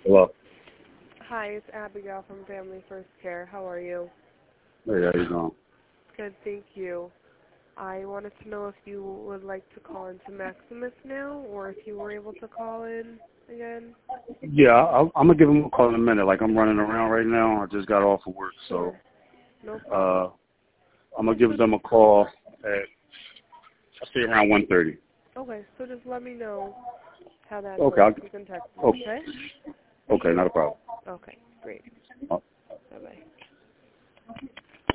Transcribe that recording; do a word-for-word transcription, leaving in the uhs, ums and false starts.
Hello. Hi, it's Abigail from Family First Care. How are you? Hey, how you doing? Good, thank you. I wanted to know if you would like to call into Maximus now, or if you were able to call in again. Yeah, I, I'm gonna give him a call in a minute. Like I'm running around right now. I just got off of work, Sure. so No uh, problem. I'm gonna give them a call at I say around one thirty. Okay, so just let me know how that Okay. goes. I'll, You can text me, okay. okay? Okay, not a problem. Okay, great. Uh,